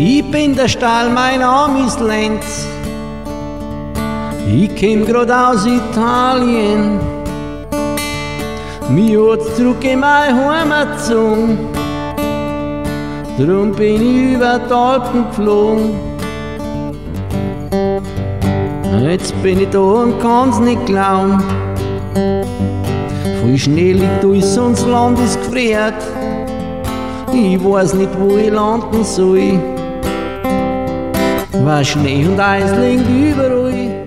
Ich bin der Stall, mein Name ist Lenz. Ich komm grad aus Italien. Mich hat's zurück in meine Heimat gezogen. Drum bin ich über die Alpen geflogen. Jetzt bin ich da und kann's nicht glauben. Viel Schnee liegt durch, unser Land ist gefriert. Ich weiß nicht, wo ich landen soll. Weil Schnee und Eis liegen überall.